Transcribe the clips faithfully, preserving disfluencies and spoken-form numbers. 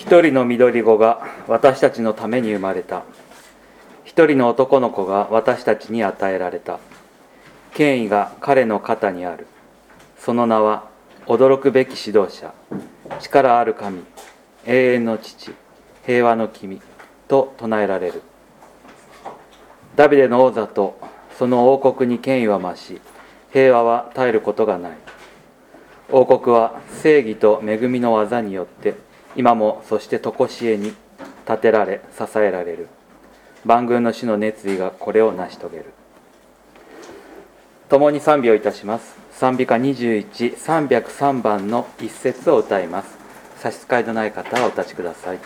一人の緑子が私たちのために生まれた。一人の男の子が私たちに与えられた。権威が彼の肩にある。その名は驚くべき指導者、力ある神、永遠の父、平和の君と唱えられる。ダビデの王座とその王国に権威は増し、平和は絶えることがない。王国は正義と恵みの技によって今もそして常しえに建てられ支えられる。万軍の主の熱意がこれを成し遂げる。共に賛美をいたします。賛美歌にじゅういち、さんびゃくさんばんの一節を歌います。差し支えのない方はお立ちください。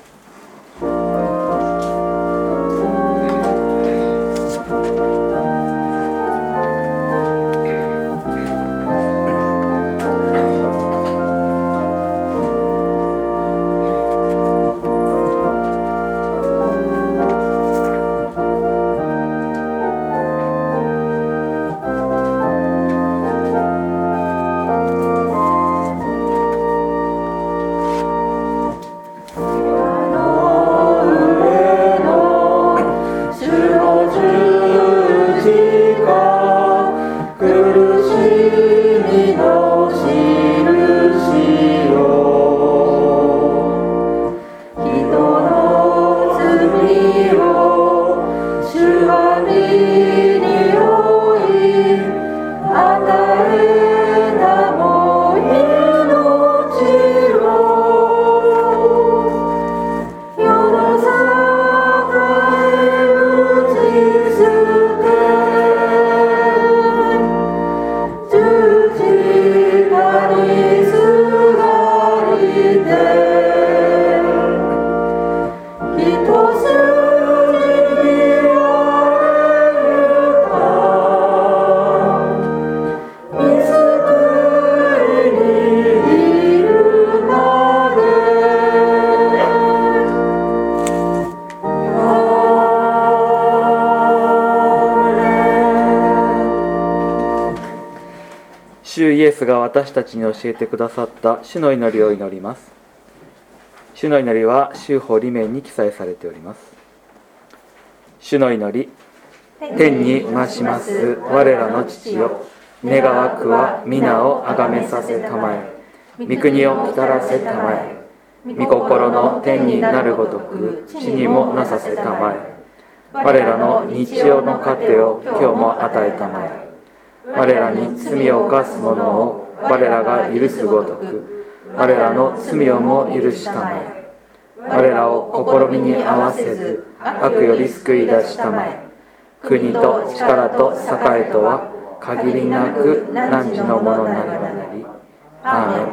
主イエスが私たちに教えてくださった主の祈りを祈ります。主の祈りは修法理念に記載されております。主の祈り。天に増します我らの父よ、願わくは皆をあがめさせたまえ、御国を来たらせたまえ、御心の天になるごとく地にもなさせたまえ、我らの日曜の糧を今日も与えたまえ、我らに罪を犯す者を我らが許すごとく我らの罪をも許したまえ、我らを試みに合わせず悪より救い出したまえ、国と力と栄とは限りなく汝のものなればなり。アーメン。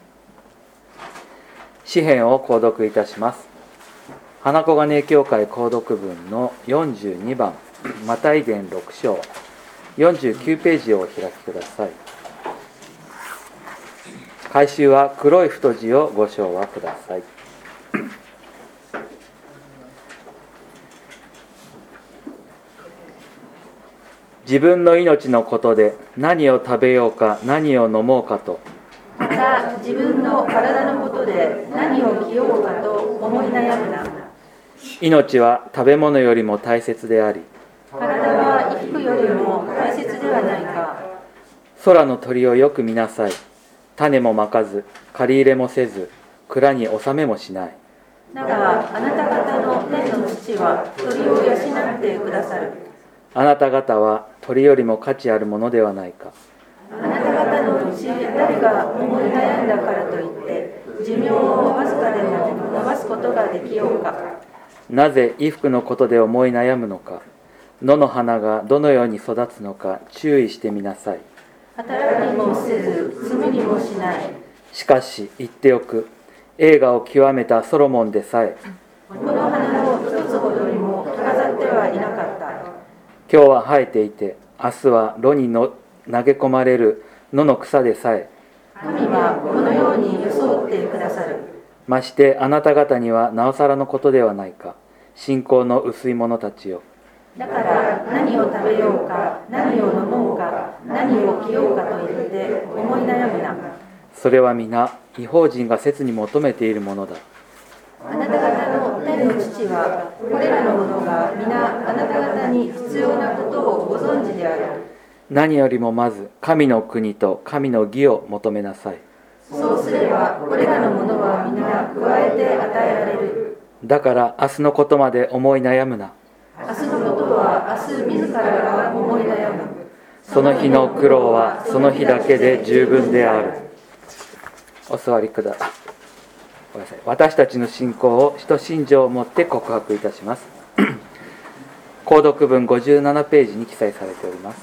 詩編を購読いたします。花子金教会購読文のよんじゅうにばん、マタイ伝ろく章よんじゅうきゅうページをお開きください。改宗は黒い太字をご唱和ください。自分の命のことで何を食べようか何を飲もうかと、 また自分の体のことで何を着ようかと思い悩むな。 命は食べ物よりも大切であり、 体は衣服よりも大切ではないか。 空の鳥をよく見なさい。種もまかず借り入れもせず蔵に納めもしない。 だがあなた方の天の父は鳥を養ってくださる。 あなた方は鳥よりも価値あるものではないか。 あなた方のうち誰が思い悩んだからといって寿命をわずかでも伸ばすことができようか。 なぜ衣服のことで思い悩むのか。野の花がどのように育つのか注意してみなさい。 働きもせず摘みにもしない。 しかし言っておく。栄華を極めたソロモンでさえこの花の一つほどにも飾ってはいなかった。 今日は生えていて明日は炉にの投げ込まれる野の草でさえ神はこのように装ってくださる。 ましてあなた方にはなおさらのことではないか。信仰の薄い者たちよ。 だから何を食べようか何を飲もうか何を着ようかと言って思い悩むな。 それは皆異邦人が切に求めているものだ。 あなた方の天の父はこれらのものが皆あなた方に必要なことをご存知である。 何よりもまず神の国と神の義を求めなさい。 そうすればこれらのものは皆加えて与えられる。 だから明日のことまで思い悩むな。 明日のことは明日自らが思い悩む。 その日の苦労はその日だけで十分である。お座りください。ごめんなさい。私たちの信仰を使徒信条をもって告白いたします。購読文ごじゅうななページに記載されております。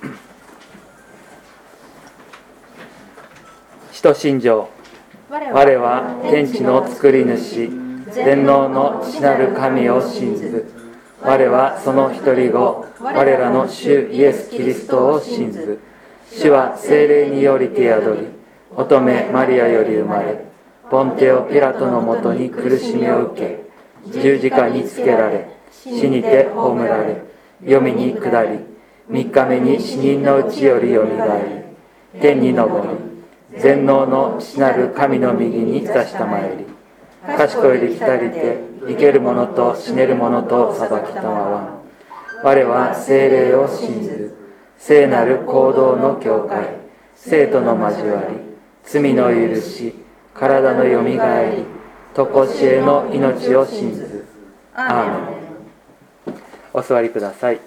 使徒信条。我は天地の作り主、全能の父なる神を信ず。我はその一人子、我らの主イエス・キリストを信ず。主は聖霊によりて宿り、乙女マリアより生まれ、ポンテオ・ピラトのもとに苦しみを受け、十字架につけられ、死にて葬られ、黄泉に下り、三日目に死人のうちよりよみがえり、天に昇り、全能の父なる神の右に座したまえり、賢より来たりて、生ける者と死ねる者と裁きたまわん。我は聖霊を信ず、聖なる行動の教会、聖徒の交わり、罪の許し、体のよみがえり、とこしえの命を信ず。アーメン。お座りください。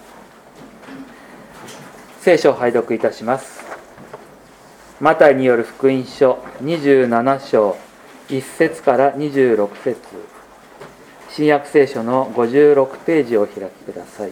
聖書を拝読いたします。マタイによる福音書にじゅうなな章いっ節からにじゅうろく節、新約聖書のごじゅうろくページをお開きください。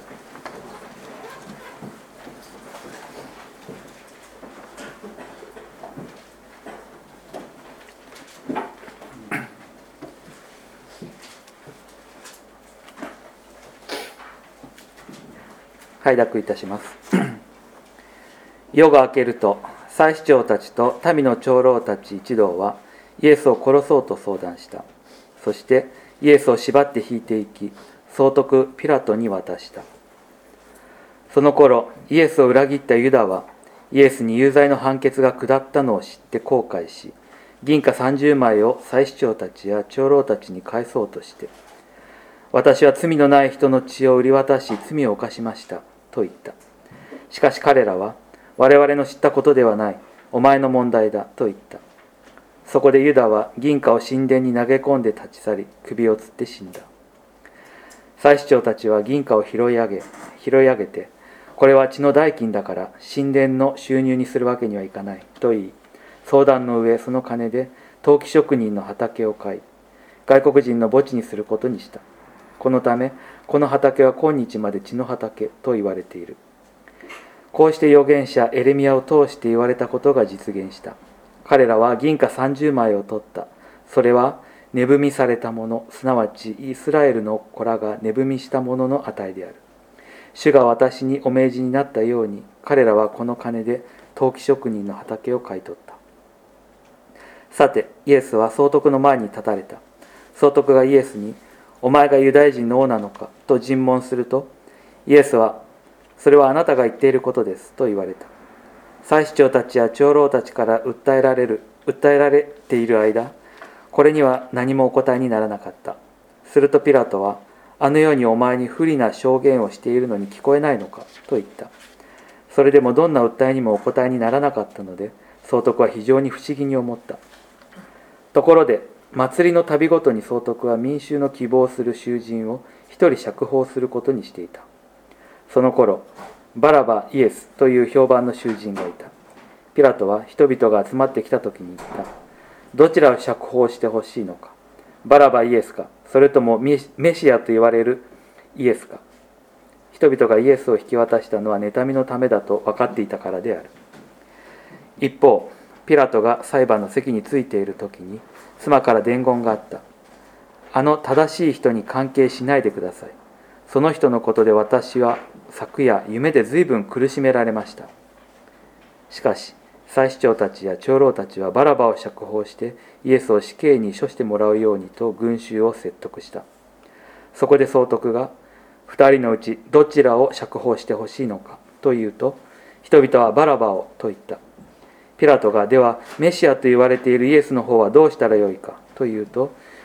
拝読いたします。夜が明けると、祭司長たちと民の長老たち一同はイエスを殺そうと相談した。そしてイエスを縛って引いていき、総督ピラトに渡した。その頃、イエスを裏切ったユダは、イエスに有罪の判決が下ったのを知って後悔し、銀貨さんじゅうまいを祭司長たちや長老たちに返そうとして、私は罪のない人の血を売り渡し罪を犯しましたと言った。しかし彼らは、我々の知ったことではない、お前の問題だと言った。そこでユダは銀貨を神殿に投げ込んで立ち去り、首を吊って死んだ。祭司長たちは銀貨を拾い上げ、拾い上げて、これは血の代金だから神殿の収入にするわけにはいかないと言い、相談の上その金で陶器職人の畑を買い、外国人の墓地にすることにした。このため、この畑は今日まで血の畑と言われている。こうして預言者エレミヤを通して言われたことが実現した。彼らは銀貨さんじゅうまいを取った。それは値踏みされたもの、すなわちイスラエルの子らが値踏みしたものの値である。主が私にお命じになったように、彼らはこの金で陶器職人の畑を買い取った。さて、イエスは総督の前に立たれた。総督がイエスに、お前がユダヤ人の王なのかと尋問すると、イエスは、それはあなたが言っていることですと言われた。祭司長たちや長老たちから訴えられる、訴えられている間、これには何もお答えにならなかった。するとピラトは、あのようにお前に不利な証言をしているのに聞こえないのかと言った。それでもどんな訴えにもお答えにならなかったので、総督は非常に不思議に思った。ところで、祭りの度ごとに総督は民衆の希望する囚人を一人釈放することにしていた。その頃、バラバ・イエスという評判の囚人がいた。ピラトは人々が集まってきた時に言った。どちらを釈放してほしいのか。バラバ・イエスか、それともメシアと言われるイエスか。人々がイエスを引き渡したのは妬みのためだと分かっていたからである。一方、ピラトが裁判の席についている時に、妻から伝言があった。あの正しい人に関係しないでください。その人のことで私は昨夜夢で随分苦しめられました。しかし、祭司長たちや長老たちはバラバを釈放してイエスを死刑に処してもらうようにと群衆を説得した。そこで総督が、二人のうちどちらを釈放してほしいのかと言うと、人々はバラバをと言った。ピラトが、ではメシアと言われているイエスの方はどうしたらよいかと言うと、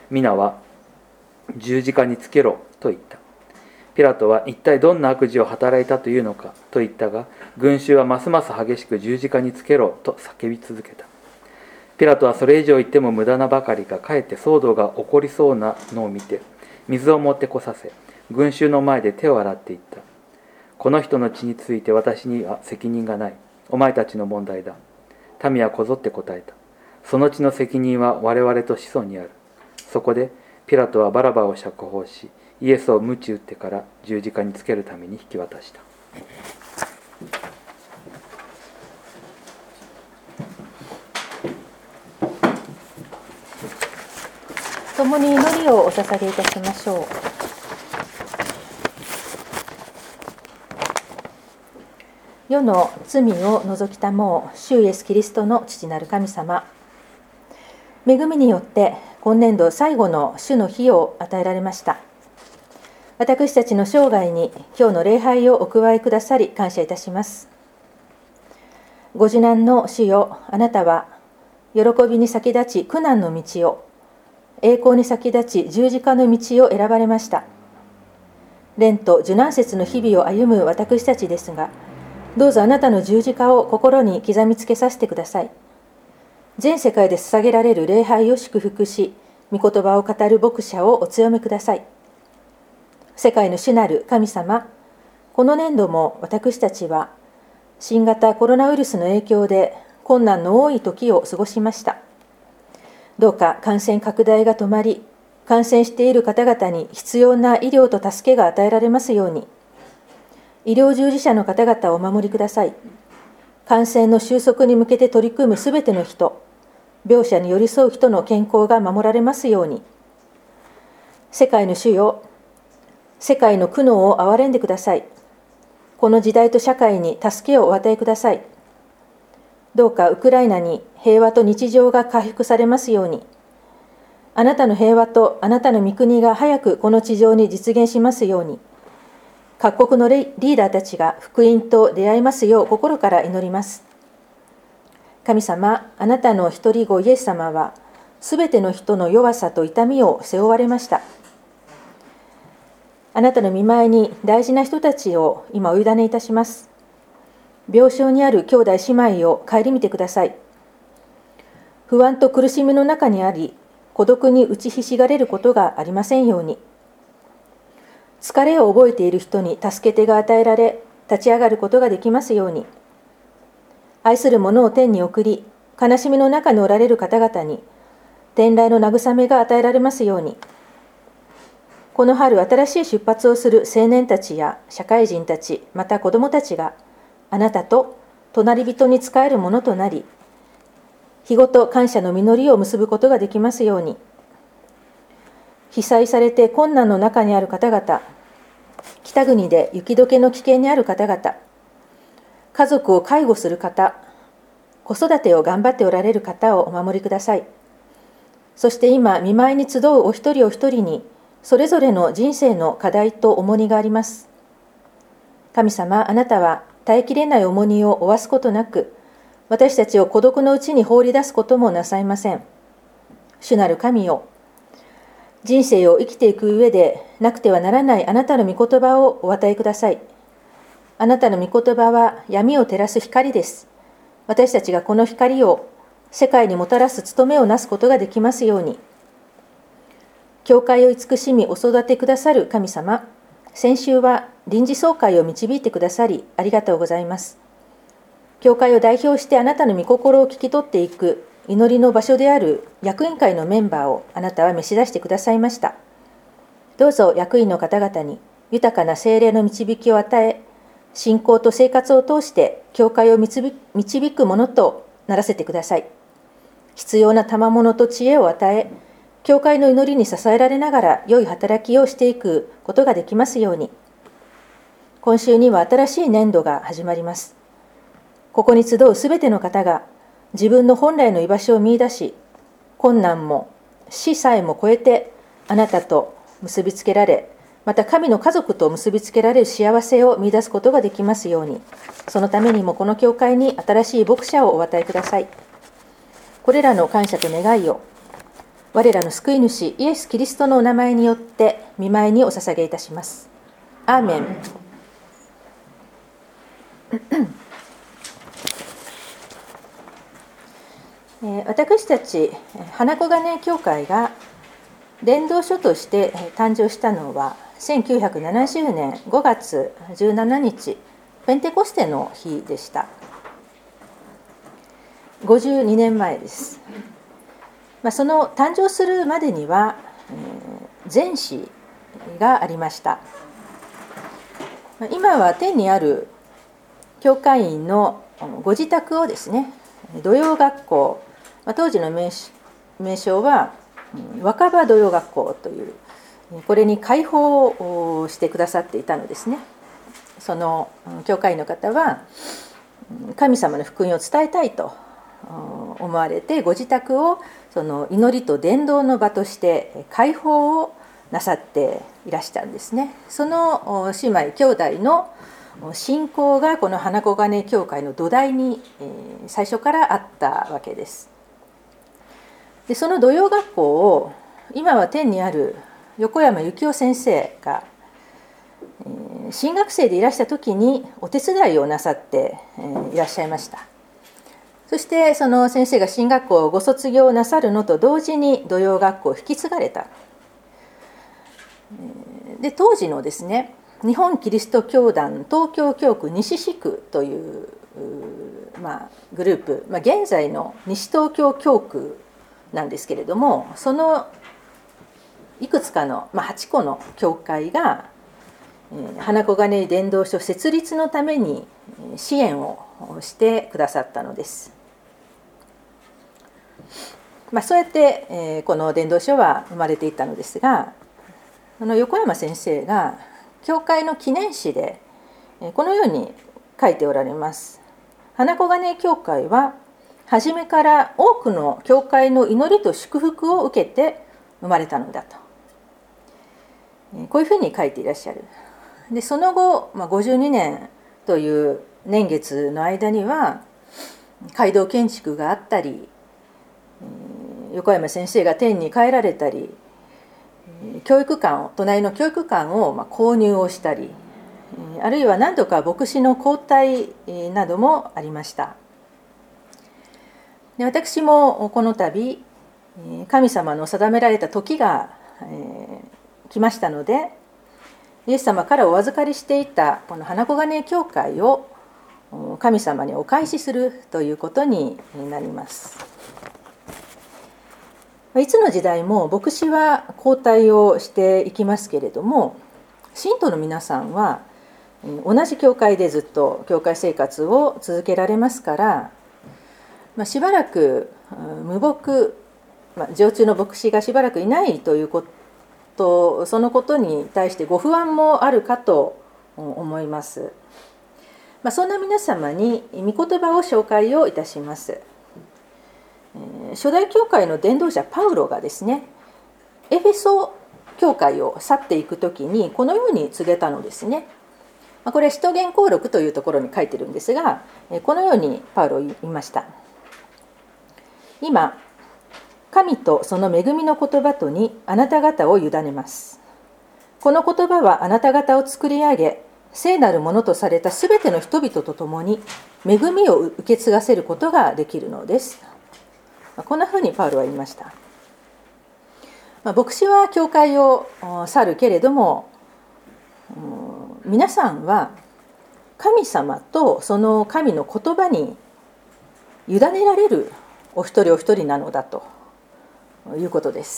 皆は十字架につけろと言った。ピラトは一体どんな悪事を働いたというのかと言ったが、群衆はますます激しく十字架につけろと叫び続けた。ピラトはそれ以上言っても無駄なばかりか、かえって騒動が起こりそうなのを見て、水を持ってこさせ、群衆の前で手を洗っていった。この人の血について私には責任がない。お前たちの問題だ。民はこぞって答えた。その血の責任は我々と子孫にある。そこでピラトはバラバを釈放し、イエスを鞭打ってから十字架につけるために引き渡した。 共に祈りをお捧げいたしましょう。世の罪を除きたもう主イエスキリストの父なる神様、恵みによって今年度最後の主の日を与えられました。私たちの生涯に今日の礼拝をお加えくださり感謝いたします。ご受難の主よ、あなたは喜びに先立ち苦難の道を、栄光に先立ち十字架の道を選ばれました。連と受難節の日々を歩む私たちですが、どうぞあなたの十字架を心に刻みつけさせてください。全世界で捧げられる礼拝を祝福し、御言葉を語る牧者をお強めください。世界の主なる神様、この年度も私たちは新型コロナウイルスの影響で困難の多い時を過ごしました。どうか感染拡大が止まり、感染している方々に必要な医療と助けが与えられますように、医療従事者の方々をお守りください。感染の収束に向けて取り組むすべての人、病者に寄り添う人の健康が守られますように。世界の主よ、世界の苦悩を憐れんでください。この時代と社会に助けをお与えください。どうかウクライナに平和と日常が回復されますように。あなたの平和とあなたの御国が早くこの地上に実現しますように。各国のリーダーたちが福音と出会いますよう心から祈ります。神様、あなたの一人子イエス様は、すべての人の弱さと痛みを背負われました。あなたの御前に大事な人たちを今お委ねいたします。病床にある兄弟姉妹を顧みてください。不安と苦しみの中にあり、孤独に打ちひしがれることがありませんように。疲れを覚えている人に助け手が与えられ、立ち上がることができますように。愛する者を天に送り、悲しみの中におられる方々に、天来の慰めが与えられますように。この春、新しい出発をする青年たちや社会人たち、また子どもたちが、あなたと隣人に仕えるものとなり、日ごと感謝の実りを結ぶことができますように。被災されて困難の中にある方々、北国で雪解けの危険にある方々、家族を介護する方、子育てを頑張っておられる方をお守りください。そして今、見舞いに集うお一人お一人に、それぞれの人生の課題と重荷があります。神様、あなたは耐えきれない重荷を負わすことなく、私たちを孤独のうちに放り出すこともなさいません。主なる神よ、人生を生きていく上でなくてはならないあなたの御言葉をお与えください。あなたの御言葉は闇を照らす光です。私たちがこの光を世界にもたらす務めをなすことができますように。教会を慈しみお育てくださる神様、先週は臨時総会を導いてくださりありがとうございます。教会を代表してあなたの御心を聞き取っていく祈りの場所である役員会のメンバーをあなたは召し出してくださいました。どうぞ役員の方々に豊かな聖霊の導きを与え、信仰と生活を通して教会を導くものとならせてください。必要な賜物と知恵を与え、教会の祈りに支えられながら良い働きをしていくことができますように。今週には新しい年度が始まります。ここに集うすべての方が自分の本来の居場所を見出し、困難も死さえも超えてあなたと結びつけられ、また神の家族と結びつけられる幸せを見出すことができますように。そのためにもこの教会に新しい牧者をお与えください。これらの感謝と願いを我らの救い主イエス・キリストのお名前によって御前にお捧げいたします。アーメン。私たち花子金教会が伝道所として誕生したのはせんきゅうひゃくななじゅうねんごがつじゅうしちにち、ペンテコステの日でした。ごじゅうにねんまえです。まあ、その誕生するまでには、えー、前史がありました。今は天にある教会員のご自宅をですね、土曜学校、まあ、当時の名称は若葉土曜学校という、これに開放をしてくださっていたのですね。その教会員の方は神様の福音を伝えたいと思われて、ご自宅をその祈りと伝道の場として開放をなさっていらしたんですね。その姉妹兄弟の信仰がこの花子金教会の土台に最初からあったわけです。でその土曜学校を今は天にある横山幸夫先生が新学生でいらした時にお手伝いをなさっていらっしゃいました。そしてその先生が神学校をご卒業なさるのと同時に土曜学校を引き継がれた。で当時のですね、日本キリスト教団東京教区西地区という、まあ、グループ、まあ、現在の西東京教区なんですけれども、そのいくつかの、まあ、はちこの教会が花子金井伝道所設立のために支援をしてくださったのです。まあ、そうやって、えー、この伝道所は生まれていったのですが、あの横山先生が教会の記念誌でこのように書いておられます。花子金井教会は初めから多くの教会の祈りと祝福を受けて生まれたのだと、こういうふうに書いていらっしゃる。でその後、まあ、ごじゅうにねんという年月の間には街道建築があったり、横山先生が天に帰られたり、教育館を隣の教育館をまあ購入をしたり、あるいは何度か牧師の交代などもありました。で私もこの度神様の定められた時が、えー、来ましたので、イエス様からお預かりしていたこの花子金教会を神様にお返しするということになります。いつの時代も牧師は交代をしていきますけれども、信徒の皆さんは同じ教会でずっと教会生活を続けられますから、まあ、しばらく無牧、まあ、常駐の牧師がしばらくいないということ、そのことに対してご不安もあるかと思います。まあ、そんな皆様に御言葉を紹介をいたします。初代教会の伝道者パウロがですね、エフェソ教会を去っていくときにこのように告げたのですね。これは使徒言行録というところに書いてるんですが、このようにパウロは言いました。今、神とその恵みの言葉とにあなた方を委ねます。この言葉はあなた方を作り上げ、聖なるものとされたすべての人々と共に恵みを受け継がせることができるのです。こんなふうにパウロは言いました。まあ、牧師は教会を去るけれども、皆さんは神様とその神の言葉に委ねられるお一人お一人なのだということです。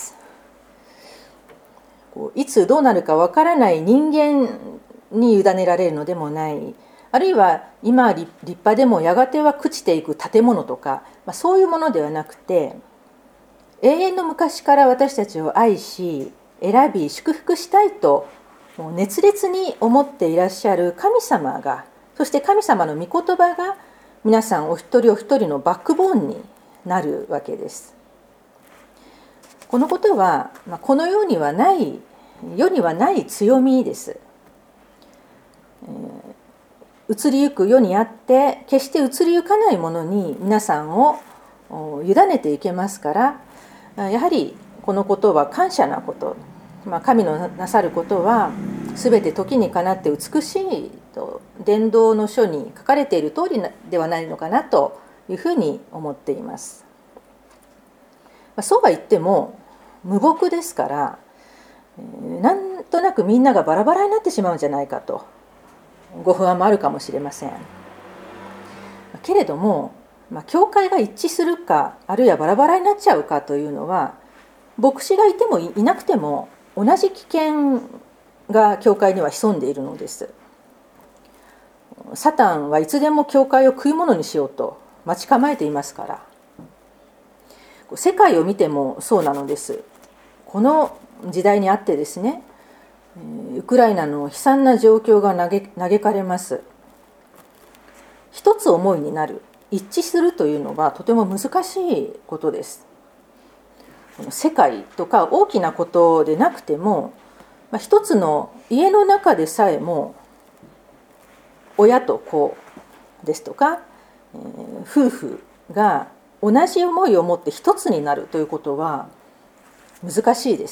いつどうなるかわからない人間に委ねられるのでもない、あるいは今立派でもやがては朽ちていく建物とか、まあ、そういうものではなくて、永遠の昔から私たちを愛し選び祝福したいともう熱烈に思っていらっしゃる神様が、そして神様の御言葉が皆さんお一人お一人のバックボーンになるわけです。このことは、まあ、この世にはない世にはない強みです。移りゆく世にあって決して移りゆかないものに皆さんを委ねていけますから、やはりこのことは感謝なこと、まあ、神のなさることはすべて時にかなって美しいと伝道の書に書かれている通りではないのかなというふうに思っています。まあ、そうは言っても無牧ですから、なんとなくみんながバラバラになってしまうんじゃないかとご不安もあるかもしれません。けれども、まあ、教会が一致するかあるいはバラバラになっちゃうかというのは、牧師がいてもいなくても同じ危険が教会には潜んでいるのです。サタンはいつでも教会を食い物にしようと待ち構えていますから。世界を見てもそうなのです。この時代にあってですね、ウクライナの悲惨な状況が嘆かれます。一つ思いになる、一致するというのはとても難しいことです。世界とか大きなことでなくても、まあ、一つの家の中でさえも親と子ですとか、えー、夫婦が同じ思いを持って一つになるということは難しいです。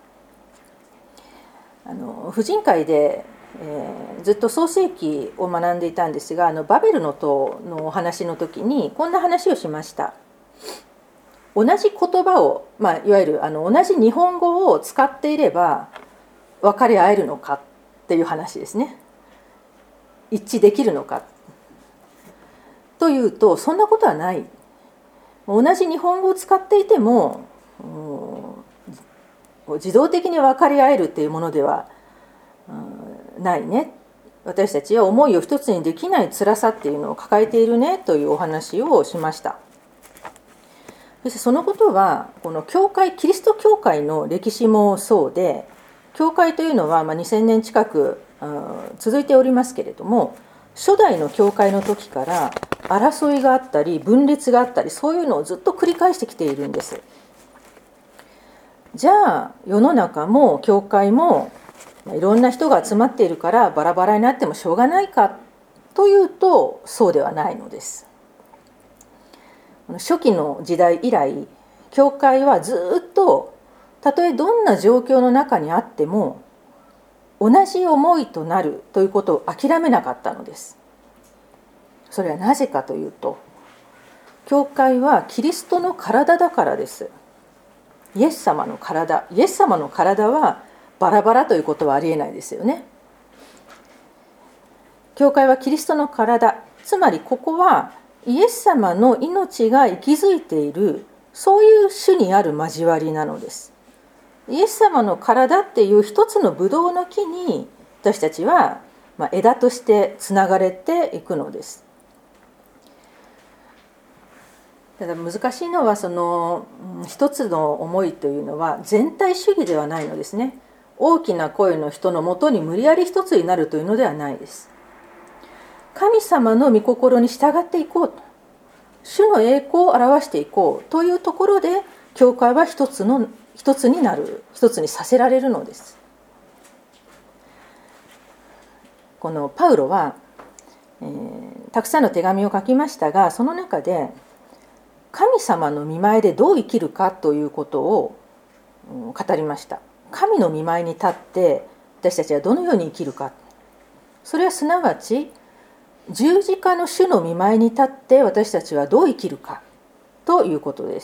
あの婦人会で、えー、ずっと創世記を学んでいたんですが、あのバベルの塔のお話の時にこんな話をしました。同じ言葉を、まあ、いわゆるあの同じ日本語を使っていれば分かり合えるのかっていう話ですね。一致できるのかというと、そんなことはない。同じ日本語を使っていても自動的に分かり合えるっていうものではないね。私たちは思いを一つにできない辛さっていうのを抱えているねというお話をしました。そしてそのことはこの教会、キリスト教会の歴史もそうで、教会というのはまあにせんねん近く続いておりますけれども、初代の教会の時から争いがあったり分裂があったり、そういうのをずっと繰り返してきているんです。じゃあ世の中も教会もいろんな人が集まっているからバラバラになってもしょうがないかというと、そうではないのです。初期の時代以来、教会はずっとたとえどんな状況の中にあっても同じ思いとなるということを諦めなかったのです。それはなぜかというと、教会はキリストの体だからです。イエス様の体、イエス様の体はバラバラということはありえないですよね。教会はキリストの体、つまりここはイエス様の命が息づいている、そういう種にある交わりなのです。イエス様の体っていう一つのブドウの木に私たちは枝としてつながれていくのです。ただ難しいのは、その一つの思いというのは全体主義ではないのですね。大きな声の人のもとに無理やり一つになるというのではないです。神様の御心に従っていこうと、主の栄光を表していこうというところで、教会は一つの一つになる、一つにさせられるのです。このパウロは、えー、たくさんの手紙を書きましたが、その中で神様の御前でどう生きるかということを語りました。神の御前に立って私たちはどのように生きるか、それはすなわち十字架の主の御前に立って私たちはどう生きるかということです。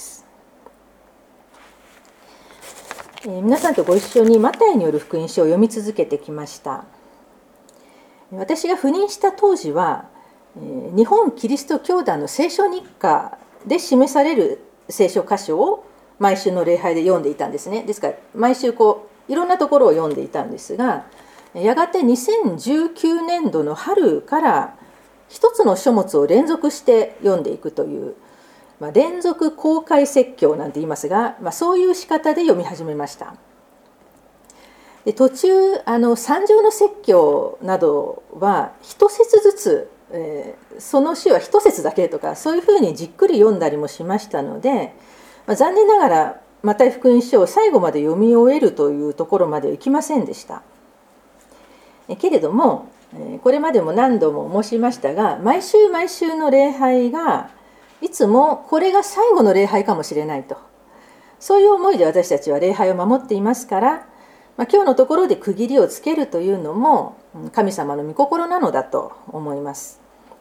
えー、皆さんとご一緒にマタイによる福音書を読み続けてきました。私が赴任した当時は、えー、日本キリスト教団の聖書日課で示される聖書箇所を毎週の礼拝で読んでいたんですね。ですから毎週こういろんなところを読んでいたんですが、やがてにせんじゅうきゅうねんどの春から一つの書物を連続して読んでいくという、まあ、連続公開説教なんて言いますが、まあ、そういう仕方で読み始めました。で途中あの三条の説教などは一節ずつ、えー、その詩は一節だけとかそういうふうにじっくり読んだりもしましたので、まあ、残念ながらマタイ福音書を最後まで読み終えるというところまではいきませんでした。けれどもこれまでも何度も申しましたが、毎週毎週の礼拝がいつもこれが最後の礼拝かもしれないと、 そういう思いで私たちは礼拝を守っていますから、まあ、今日のところで区切りをつけるというのも神様の御心なのだと思います。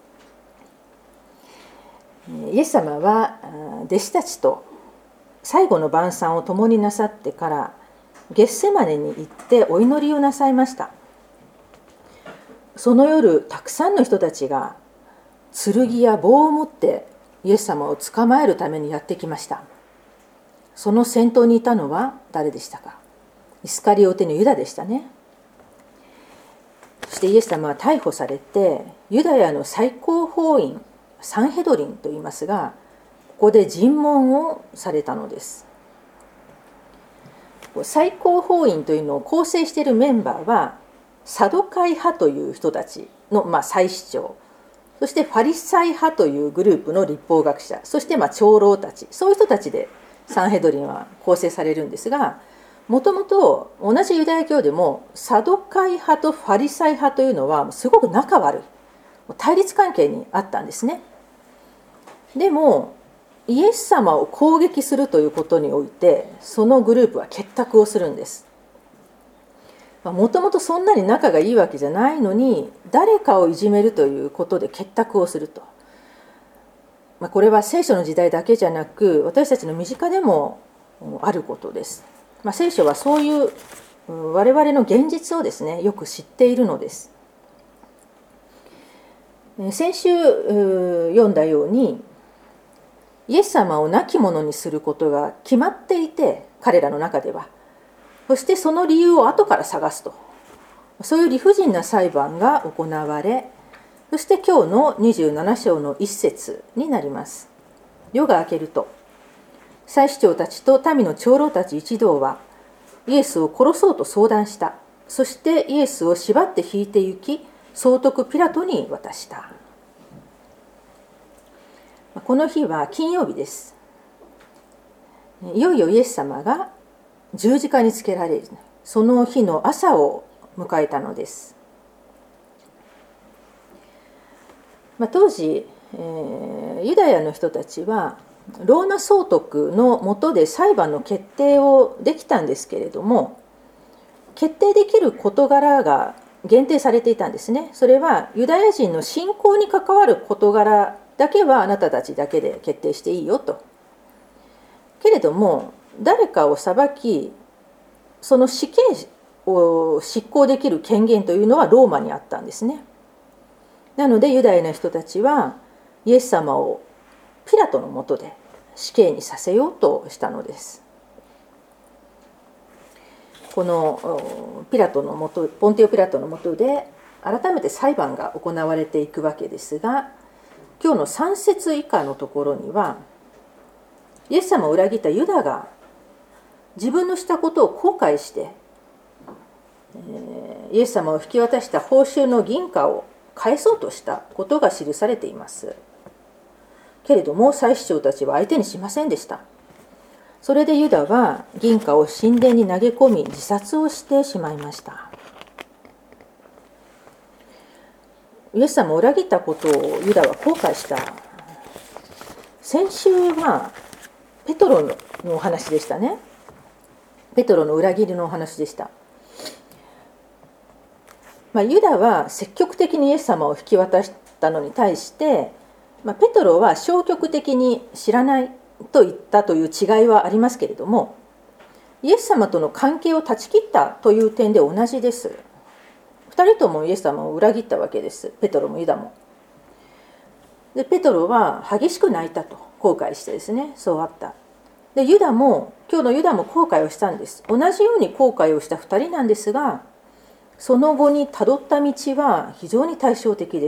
イエス様は弟子たちと最後の晩餐を共になさってからゲッセマネに行ってお祈りをなさいました。その夜、たくさんの人たちが剣や棒を持ってイエス様を捕まえるためにやってきました。その先頭にいたのは誰でしたか？イスカリオテのユダでしたね。そしてイエス様は逮捕されて、ユダヤの最高法院サンヘドリンと言いますが、ここで尋問をされたのです。最高法院というのを構成しているメンバーはサドカイ派という人たちの、まあ、祭司長、そしてファリサイ派というグループの立法学者、そしてまあ長老たち、そういう人たちでサンヘドリンは構成されるんですが、もともと同じユダヤ教でもサドカイ派とファリサイ派というのはすごく仲悪い、対立関係にあったんですね。でもイエス様を攻撃するということにおいて、そのグループは結託をするんです。もともとそんなに仲がいいわけじゃないのに、誰かをいじめるということで結託をすると、まあ、これは聖書の時代だけじゃなく、私たちの身近でもあることです。まあ、聖書はそういう我々の現実をですね、よく知っているのです。先週読んだように、イエス様を亡き者にすることが決まっていて、彼らの中では。そしてその理由を後から探すと。そういう理不尽な裁判が行われ、そして今日のにじゅうなな章の一節になります。夜が明けると、祭司長たちと民の長老たち一同は、イエスを殺そうと相談した。そしてイエスを縛って引いて行き、総督ピラトに渡した。この日は金曜日です。いよいよイエス様が十字架につけられる、その日の朝を迎えたのです。まあ、当時、えー、ユダヤの人たちはローマ総督の下で裁判の決定をできたんですけれども、決定できる事柄が限定されていたんですね。それはユダヤ人の信仰に関わる事柄だけはあなたたちだけで決定していいよと。けれども誰かを裁き、その死刑を執行できる権限というのはローマにあったんですね。なのでユダヤの人たちはイエス様をピラトの下で死刑にさせようとしたのです。このピラトの下、ポンテオピラトの下で改めて裁判が行われていくわけですが、今日のさん節以下のところには、イエス様を裏切ったユダが自分のしたことを後悔して、イエス様を引き渡した報酬の銀貨を返そうとしたことが記されています。けれども祭司長たちは相手にしませんでした。それでユダは銀貨を神殿に投げ込み自殺をしてしまいました。イエス様を裏切ったことをユダは後悔した。先週はペトロのお話でしたね。ペトロの裏切りのお話でした。まあ、ユダは積極的にイエス様を引き渡したのに対して、まあ、ペトロは消極的に知らないと言ったという違いはありますけれども、イエス様との関係を断ち切ったという点で同じです。二人ともイエス様を裏切ったわけです。ペトロもユダも。でペトロは激しく泣いたと後悔してですね、そうあった。でユダも今日のユダも後悔をしたんです。同じように後悔をした二人なんですが、その後にたどった道は非常に対照的です。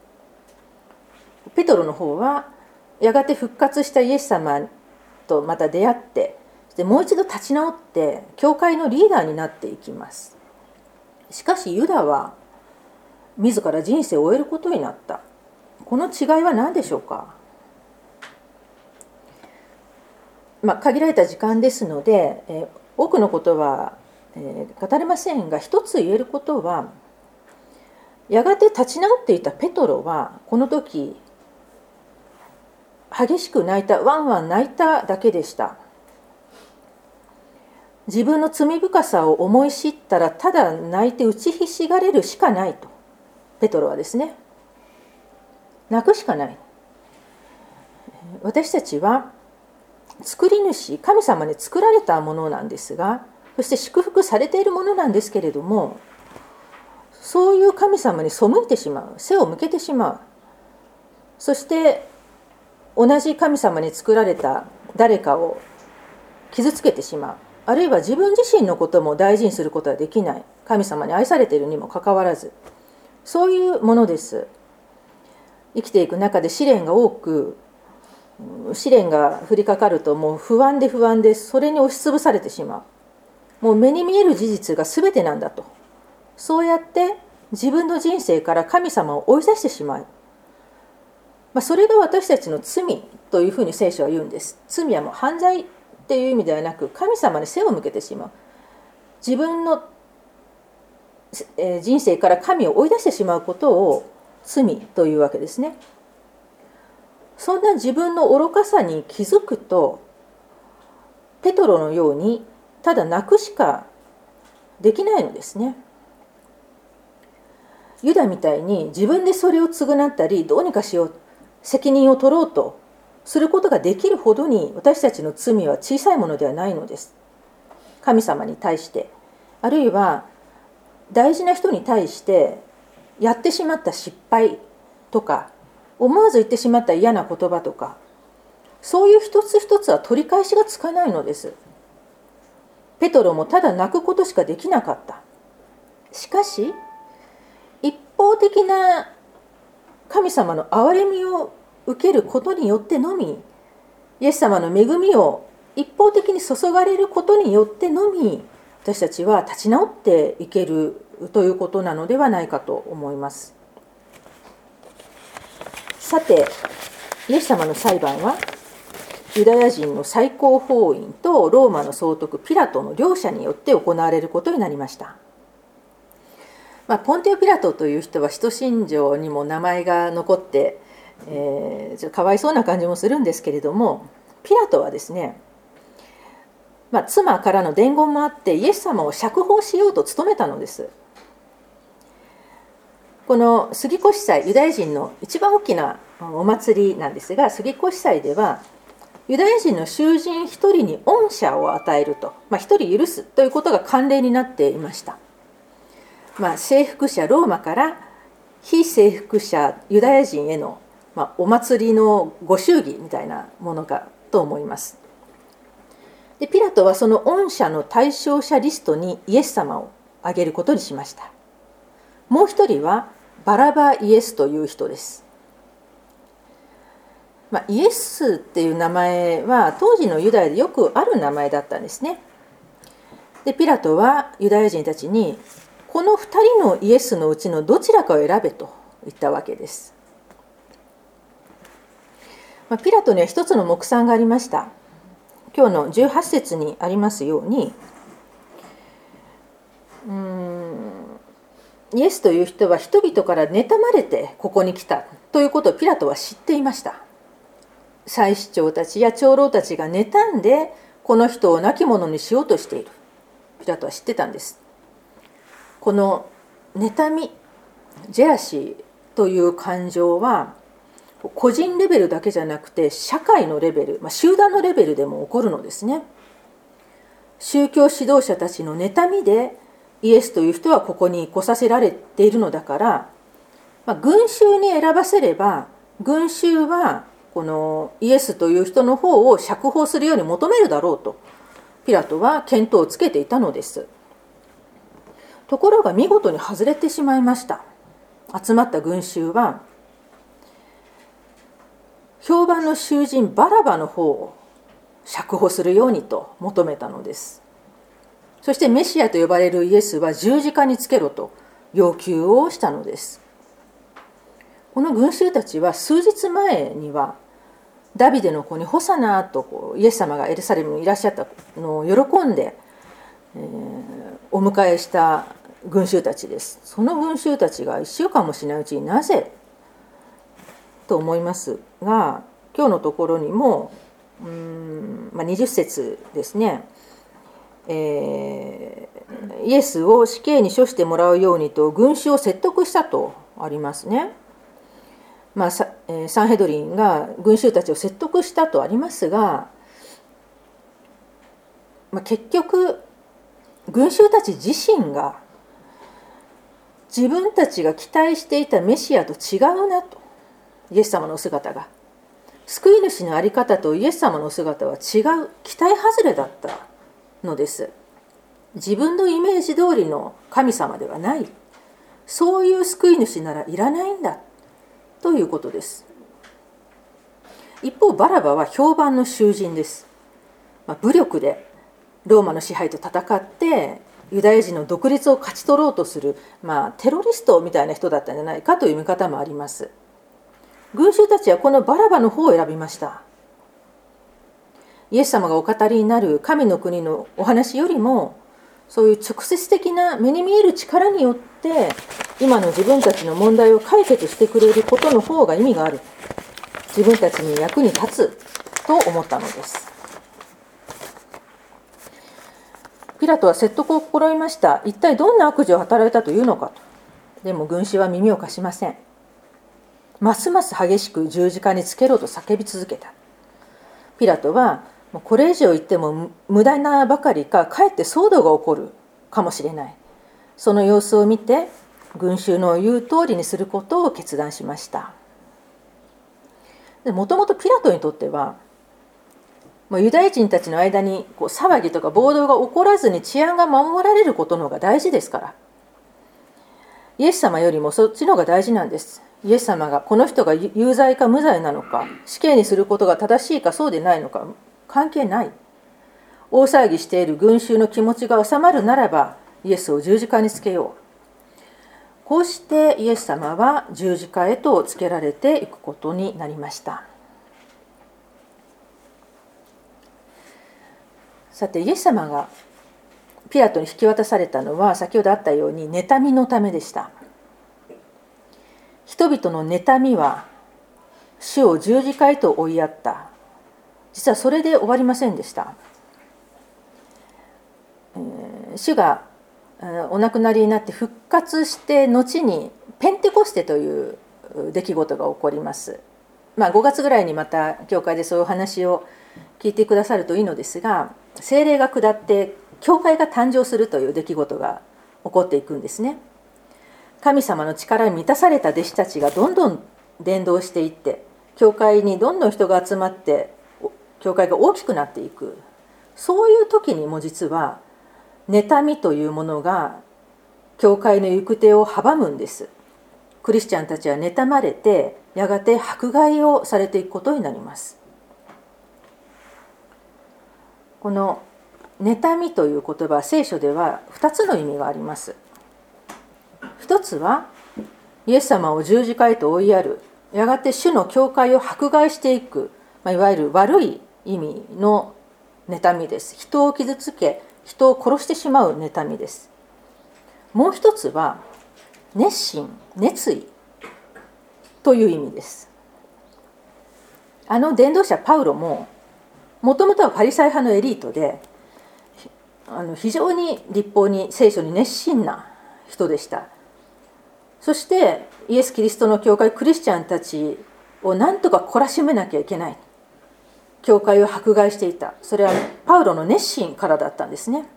ペトロの方はやがて復活したイエス様とまた出会って、でもう一度立ち直って教会のリーダーになっていきます。しかしユダは自ら人生を終えることになった。この違いは何でしょうか。まあ、限られた時間ですので、えー、多くのことは、えー、語れませんが、一つ言えることは、やがて立ち直っていたペトロはこの時激しく泣いた、ワンワン泣いただけでした。 自分の罪深さを思い知ったらただ泣いて打ちひしがれるしかないと、ペトロはですね、泣くしかない。私たちは作り主、神様に作られたものなんですが、そして祝福されているものなんですけれども、そういう神様に背いてしまう、背を向けてしまう。そして同じ神様に作られた誰かを傷つけてしまう、あるいは自分自身のことも大事にすることはできない、神様に愛されているにもかかわらず、そういうものです。生きていく中で試練が多く、試練が降りかかるともう不安で不安で、それに押しつぶされてしまう。もう目に見える事実が全てなんだと、そうやって自分の人生から神様を追い出してしまう。まあ、それが私たちの罪というふうに聖書は言うんです。罪はもう犯罪っていう意味ではなく、神様に背を向けてしまう、自分の人生から神を追い出してしまうことを罪というわけですね。そんな自分の愚かさに気づくと、ペトロのようにただ泣くしかできないのですね。ユダみたいに自分でそれを償ったり、どうにかしよう、責任を取ろうとすることができるほどに私たちの罪は小さいものではないのです。神様に対して、あるいは大事な人に対してやってしまった失敗とか、思わず言ってしまった嫌な言葉とか、そういう一つ一つは取り返しがつかないのです。ペトロもただ泣くことしかできなかった。しかし一方的な神様の憐れみを受けることによってのみ、イエス様の恵みを一方的に注がれることによってのみ、私たちは立ち直っていけるということなのではないかと思います。さて、イエス様の裁判はユダヤ人の最高法院とローマの総督ピラトの両者によって行われることになりました。まあ、ポンテオ・ピラトという人は使徒信条にも名前が残って、えー、ちょっとかわいそうな感じもするんですけれども、ピラトはですね、まあ、妻からの伝言もあってイエス様を釈放しようと努めたのです。この杉越祭、ユダヤ人の一番大きなお祭りなんですが、杉越祭ではユダヤ人の囚人一人に恩赦を与えると、まあ、一人許すということが慣例になっていました。まあ、征服者ローマから非征服者ユダヤ人への、まあ、お祭りのご祝儀みたいなものかと思います。でピラトはその恩赦の対象者リストにイエス様を挙げることにしました。もう一人はバラバイエスという人です。まあ、イエスっていう名前は当時のユダヤでよくある名前だったんですね。でピラトはユダヤ人たちに、このふたりのイエスのうちのどちらかを選べと言ったわけです。まあ、ピラトには一つの目算がありました。今日のじゅうはち節にありますように、うーんイエスという人は人々から妬まれてここに来たということをピラトは知っていました。祭司長たちや長老たちが妬んでこの人を亡き者にしようとしている、ピラトは知ってたんです。この妬み、ジェラシーという感情は個人レベルだけじゃなくて社会のレベル、まあ、集団のレベルでも起こるのですね。宗教指導者たちの妬みでイエスという人はここに来させられているのだから、まあ、群衆に選ばせれば群衆はこのイエスという人の方を釈放するように求めるだろうとピラトは見当をつけていたのです。ところが見事に外れてしまいました。集まった群衆は評判の囚人バラバの方を釈放するようにと求めたのです。そしてメシアと呼ばれるイエスは十字架につけろと要求をしたのです。この群衆たちは数日前にはダビデの子にホサナとこうイエス様がエルサレムにいらっしゃったのを喜んで、えー、お迎えした群衆たちです。その群衆たちがいっしゅうかんもしないうちになぜと思いますが、今日のところにもうーん、まあ、にじゅっ節ですね、 えー、イエスを死刑に処してもらうようにと群衆を説得したとありますね。まあ、サンヘドリンが群衆たちを説得したとありますが、まあ、結局群衆たち自身が自分たちが期待していたメシアと違うなと、イエス様のお姿が、救い主の在り方とイエス様のお姿は違う、期待外れだったのです。自分のイメージ通りの神様ではない、そういう救い主ならいらないんだということです。一方バラバは評判の囚人です。まあ、武力でローマの支配と戦ってユダヤ人の独立を勝ち取ろうとする、まあ、テロリストみたいな人だったんじゃないかという見方もあります。群衆たちはこのバラバの方を選びました。イエス様がお語りになる神の国のお話よりも、そういう直接的な目に見える力によって今の自分たちの問題を解決してくれることの方が意味がある、自分たちに役に立つと思ったのです。ピラトは説得を試みました。一体どんな悪事を働いたというのかと。でも群衆は耳を貸しません。ますます激しく十字架につけろと叫び続けた。ピラトはこれ以上言っても無駄なばかりか、かえって騒動が起こるかもしれない。その様子を見て群衆の言う通りにすることを決断しました。もともとピラトにとっては、ユダヤ人たちの間にこう騒ぎとか暴動が起こらずに治安が守られることの方が大事ですから、イエス様よりもそっちの方が大事なんです。イエス様がこの人が有罪か無罪なのか、死刑にすることが正しいかそうでないのか関係ない。大騒ぎしている群衆の気持ちが収まるならばイエスを十字架につけよう。こうしてイエス様は十字架へとつけられていくことになりました。さて、イエス様がピラトに引き渡されたのは先ほどあったように妬みのためでした。人々の妬みは主を十字架へと追いやった。実はそれで終わりませんでした。主がお亡くなりになって復活して後にペンテコステという出来事が起こります。まあ、ごがつぐらいにまた教会でそういう話を聞いてくださるといいのですが、聖霊が下って教会が誕生するという出来事が起こっていくんですね。神様の力に満たされた弟子たちがどんどん伝道していって、教会にどんどん人が集まって教会が大きくなっていく。そういう時にも実は妬みというものが教会の行く手を阻むんです。クリスチャンたちは妬まれて、やがて迫害をされていくことになります。この妬みという言葉、聖書ではふたつの意味があります。一つはイエス様を十字架へと追いやる、やがて主の教会を迫害していく、まあ、いわゆる悪い意味の妬みです。人を傷つけ、人を殺してしまう妬みです。もう一つは熱心、熱意という意味です。あの伝道者パウロももともとはパリサイ派のエリートで、あの非常に律法に聖書に熱心な人でした。そしてイエス・キリストの教会、クリスチャンたちを何とか懲らしめなきゃいけない、教会を迫害していた。それはパウロの熱心からだったんですね。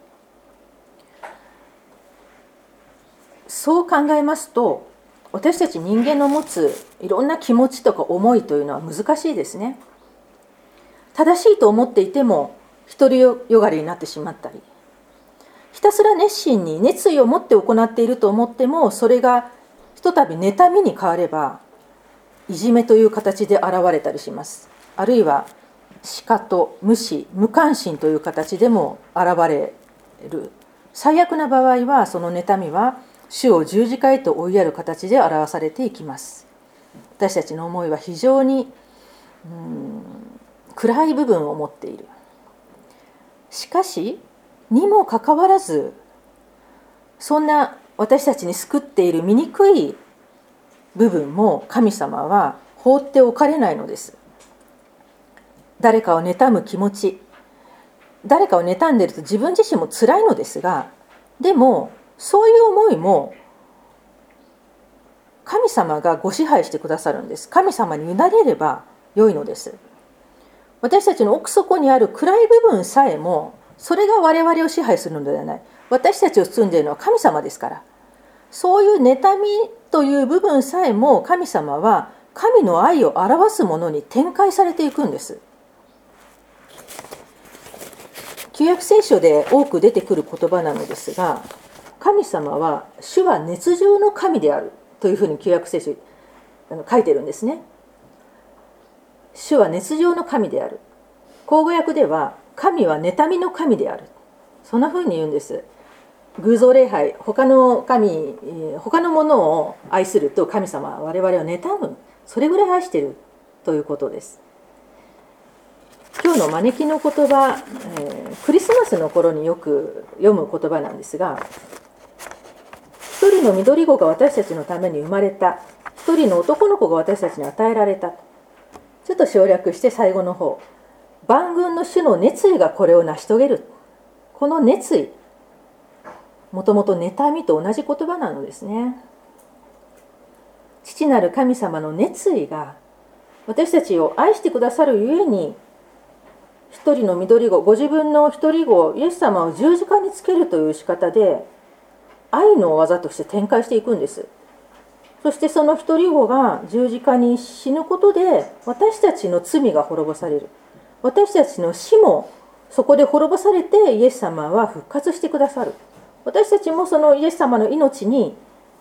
そう考えますと、私たち人間の持ついろんな気持ちとか思いというのは難しいですね。正しいと思っていても独りよがりになってしまったり、ひたすら熱心に熱意を持って行っていると思っても、それがひとたび妬みに変わればいじめという形で現れたりします。あるいは嫉妬、無視、無関心という形でも現れる。最悪な場合はその妬みは主を十字架へと追いやる形で表されていきます。私たちの思いは非常にうーん暗い部分を持っている。しかしにもかかわらず、そんな私たちに救っている醜い部分も神様は放っておかれないのです。誰かを妬む気持ち、 誰かを妬んでいると自分自身も辛いのですが、でもそういう思いも神様がご支配してくださるんです。神様に委ねれば良いのです。私たちの奥底にある暗い部分さえも、それが我々を支配するのではない。私たちを包んでいるのは神様ですから、そういう妬みという部分さえも神様は神の愛を表すものに展開されていくんです。旧約聖書で多く出てくる言葉なのですが、神様は主は熱情の神であるというふうに旧約聖書に書いてるんですね。主は熱情の神である。口語訳では神は妬みの神である、そんなふうに言うんです。偶像礼拝、他の神、他のものを愛すると神様は我々を妬む、それぐらい愛しているということです。今日の招きの言葉、えー、クリスマスの頃によく読む言葉なんですが、一人の緑子が私たちのために生まれた、一人の男の子が私たちに与えられた。ちょっと省略して最後の方、万軍の主の熱意がこれを成し遂げる。この熱意、もともと妬みと同じ言葉なのですね。父なる神様の熱意が私たちを愛してくださるゆえに、一人の緑子、ご自分の一人子イエス様を十字架につけるという仕方で愛の技として展開していくんです。そしてその一人子が十字架に死ぬことで私たちの罪が滅ぼされる。私たちの死もそこで滅ぼされてイエス様は復活してくださる。私たちもそのイエス様の命に、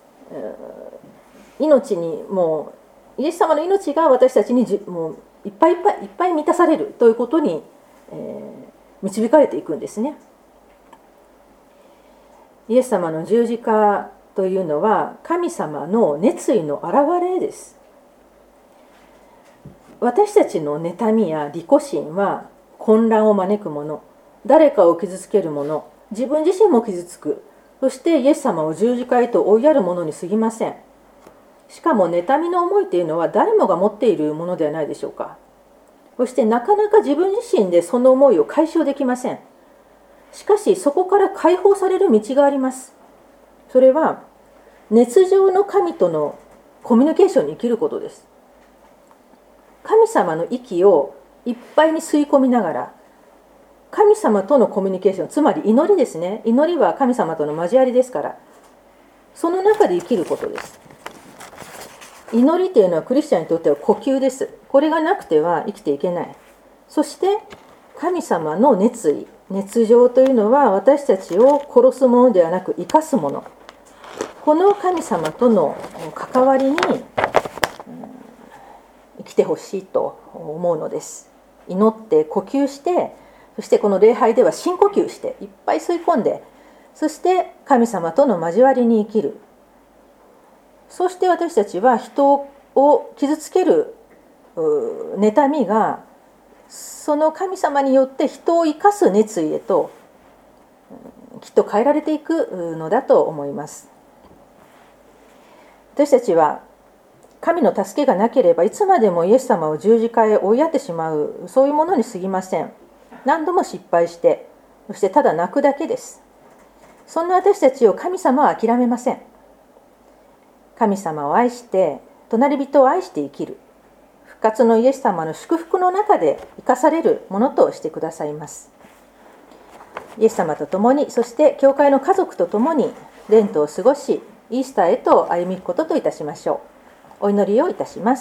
命にもうイエス様の命が私たちにもういっぱいいっぱいいっぱい満たされるということに、えー、導かれていくんですね。イエス様の十字架というのは神様の熱意の表れです。私たちの妬みや利己心は混乱を招くもの、誰かを傷つけるもの、自分自身も傷つく、そしてイエス様を十字架へと追いやるものに過ぎません。しかも妬みの思いというのは誰もが持っているものではないでしょうか。そしてなかなか自分自身でその思いを解消できません。しかしそこから解放される道があります。それは熱情の神とのコミュニケーションに生きることです。神様の息をいっぱいに吸い込みながら、神様とのコミュニケーション、つまり祈りですね。祈りは神様との交わりですから、その中で生きることです。祈りというのはクリスチャンにとっては呼吸です。これがなくては生きていけない。そして神様の熱意、熱情というのは私たちを殺すものではなく生かすもの。この神様との関わりに生きてほしいと思うのです。祈って呼吸して、そしてこの礼拝では深呼吸していっぱい吸い込んで、そして神様との交わりに生きる。そして私たちは人を傷つける妬みがその神様によって人を生かす熱意へときっと変えられていくのだと思います。私たちは神の助けがなければいつまでもイエス様を十字架へ追いやってしまう、そういうものに過ぎません。何度も失敗して、そしてただ泣くだけです。そんな私たちを神様は諦めません。神様を愛して隣人を愛して生きる、復活のイエス様の祝福の中で生かされるものとしてくださいます。イエス様と共に、そして教会の家族と共にレントを過ごし、イースターへと歩み行くことといたしましょう。お祈りをいたします。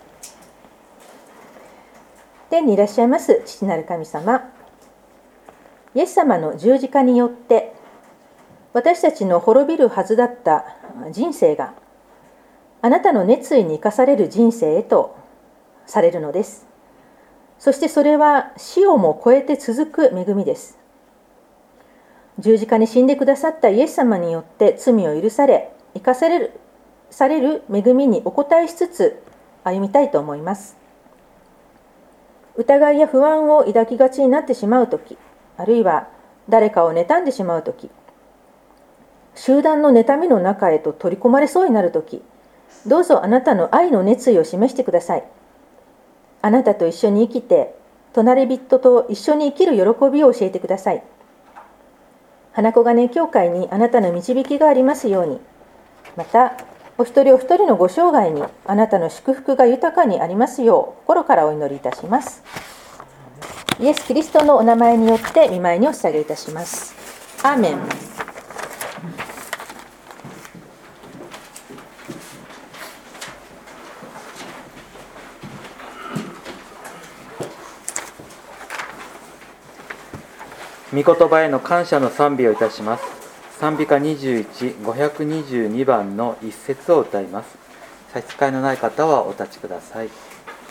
天にいらっしゃいます父なる神様、イエス様の十字架によって私たちの滅びるはずだった人生があなたの熱意に生かされる人生へとされるのです。そしてそれは死をも超えて続く恵みです。十字架に死んでくださったイエス様によって罪を許され生かされるされる恵みにお応えしつつ歩みたいと思います。疑いや不安を抱きがちになってしまうとき、あるいは誰かを妬んでしまうとき、集団の妬みの中へと取り込まれそうになるとき、どうぞあなたの愛の熱意を示してください。あなたと一緒に生きて、 隣人と一緒に生きる喜びを教えてください。花子金教会にあなたの導きがありますように、またお一人お一人のご生涯にあなたの祝福が豊かにありますよう心からお祈りいたします。イエス・キリストのお名前によって御前にお捧げいたします。アーメン。 御言葉への感謝の賛美をいたします。賛美歌にじゅういち、ごひゃくにじゅうにばんの一節を歌います。差し支えのない方はお立ちください。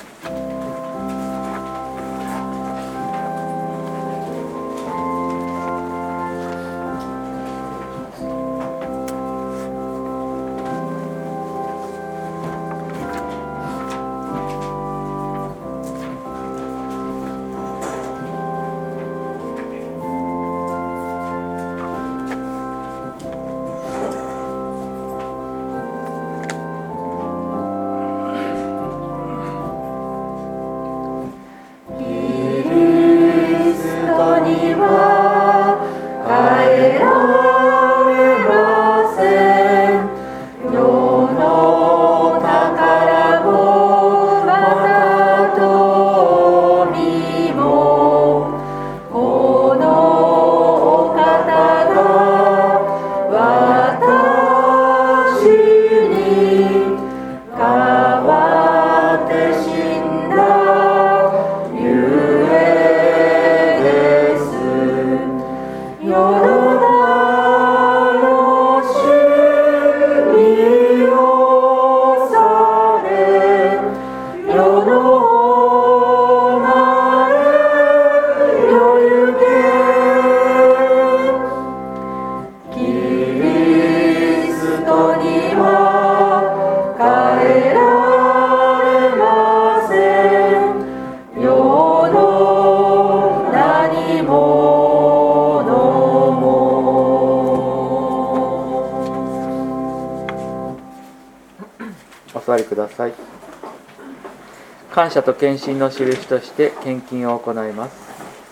お座りください。感謝と献身の印として献金を行います。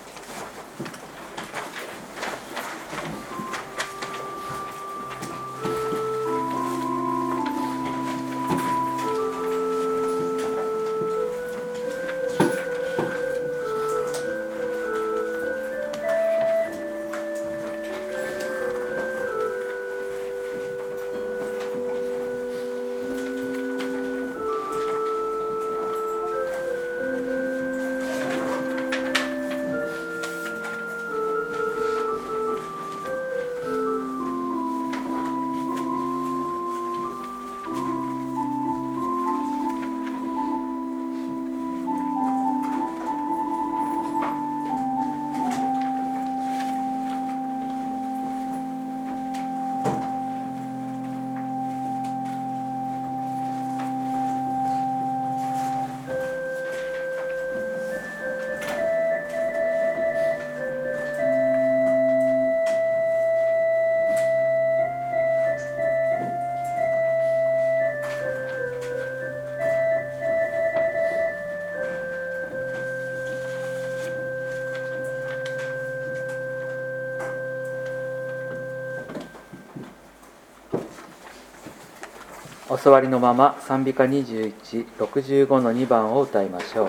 お座りのまま賛美歌にじゅういち、ろくじゅうごのにばんを歌いましょう。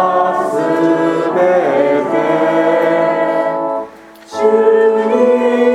主に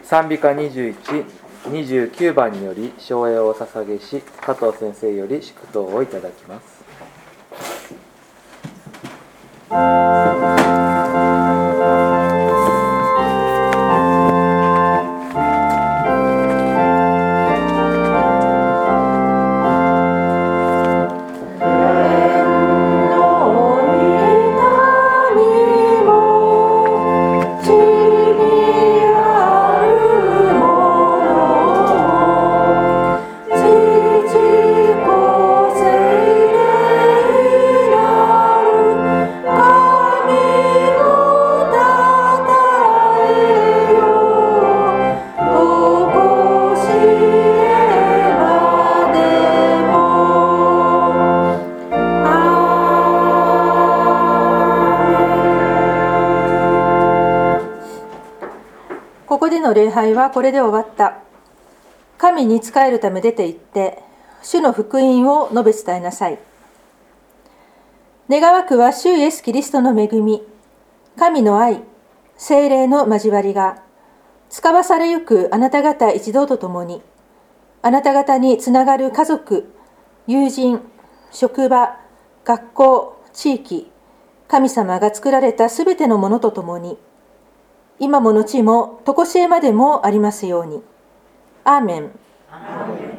賛美歌にじゅういち、にじゅうきゅうばんにより唱詠を捧げし、加藤先生より祝祷をいただきます。 ここでの礼拝はこれで終わった。神に仕えるため出て行って、主の福音を述べ伝えなさい。願わくは主イエスキリストの恵み、神の愛、聖霊の交わりが、使わされゆくあなた方一同と共に、あなた方につながる家族、友人、職場、学校、地域、神様が作られたすべてのものと共に、今も後も常しえまでもありますように。アーメン。 アーメン。